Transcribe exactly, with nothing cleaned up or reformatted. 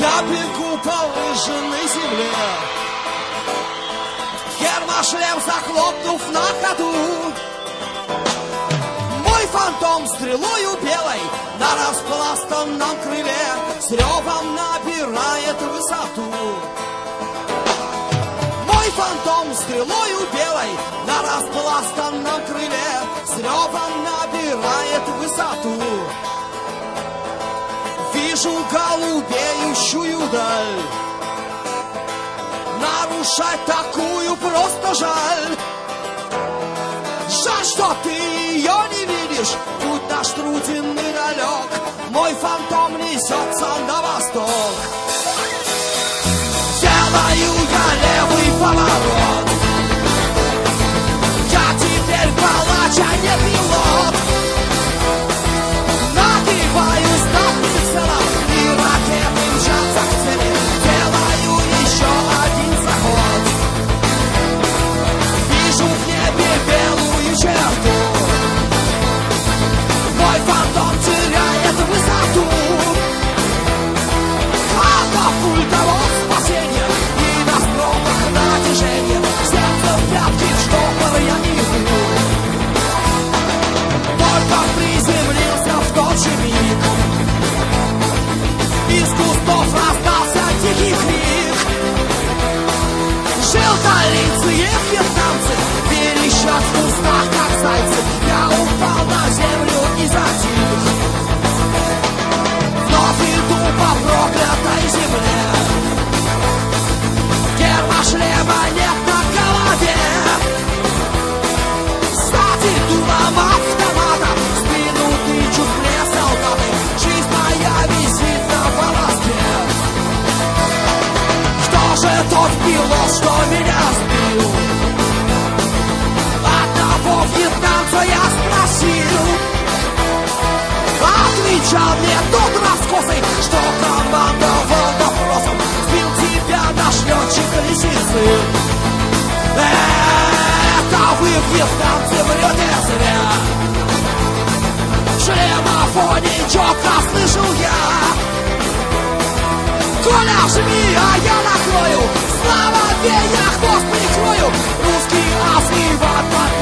Я бегу по выжженной земле, гермошлем захлопнув на ходу. Мой фантом стрелою белой на распластанном крыле с ревом набирает высоту. Мой фантом стрелою белой на распластанном крыле с ревом набирает высоту. Вижу голубеющую даль, нарушать такую просто жаль. Жаль, что ты ее не видишь, путь наш труден и далек. Мой фантом несется на восток. Делаю я левый поворот, я теперь палач, а не пилот. Нагибаюсь над прицелом, и ракеты мчатся к цели. Делаю еще один заход, вижу в небе белую черту. Мой фантом теряет высоту. Катапульта вот спасение, и на стропах натяжение. Сердце в пятки, в штопор я не иду. Только приземлился в тот же миг, из кустов раздался тихий крик. Желтолицые вьетнамцы верещат в кустах, как зайцы. Я упал на землю и затих. Вновь иду по проклятой земле, гермошлема нет на голове. Сзади дулом автомата в спину тычут мне солдаты. Жизнь моя висит на волоске. Кто же тот пилот, что меня сбил? Одного вьетнамца я спросил. Отвечал мне тот раскосый, что командовал допросом. Сбил тебя наш летчик лисицы. Это вы, вьетнамцы, врете зря. В шлемофоне четко слышал я. Коля, жми, а я накрою. Слава, я хвост прикрою. Русский ас и в